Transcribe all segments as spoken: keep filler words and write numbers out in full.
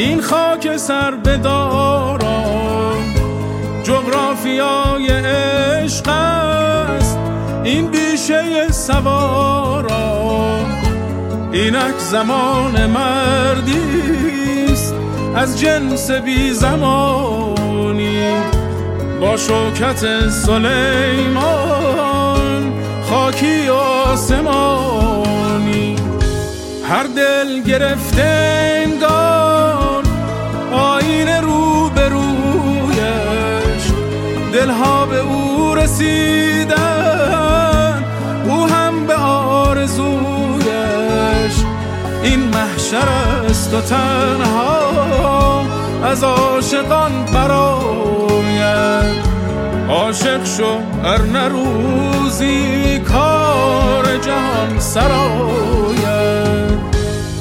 این خاک سر بدارم جغرافیای عشق است، این بیشه سوارم. اینک زمان مردیست از جنس بی زمانی، با شوکت سلیمان خاکی آسمانی. هر دل گرفته انگار آیین رو به رویش، دلها به او رسیدن او هم به آرزویش. این محشر است و تنها از عاشقان براید. عاشق شو ار نه روزی کار جهان سراید.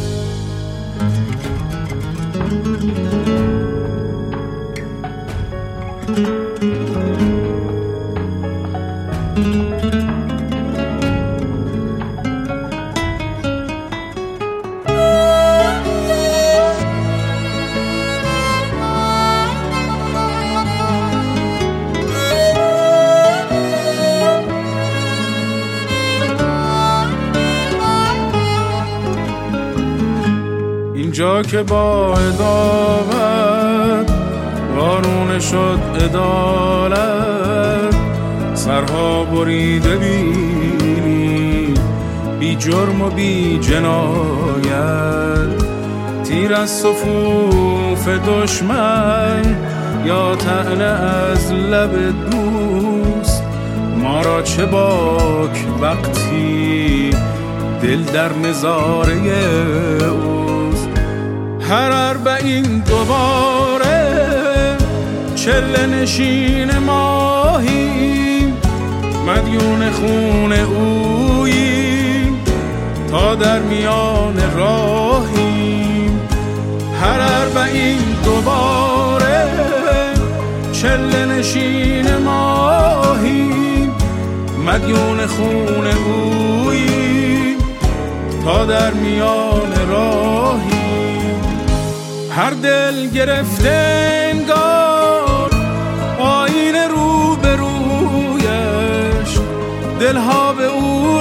اینجا که با عداوت وارونه شد عدالت، سرها بریده بینی بی جرم و بی جنایت. تیر از صفوف دشمن یا طعنه از لب دوست، ما را چه باک وقتی دل در نظاره اوست. هر اربعین دوباره چله نشین ماهیم، مدیون خون اوییم تا در میان راهیم. هر اربعین دوباره چله نشین ماهیم، مدیون خون اوییم تا در میان راهیم. هر دل گرفته انگار آیین رو به رویش، دلها به او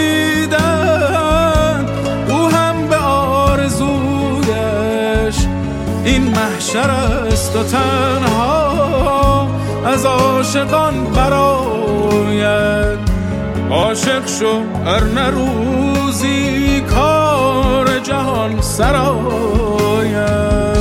رسیدن او هم به آرزویش. این محشر است و تنها از عاشقان براید. عاشق شو ار نه روزی کار جهان سراید.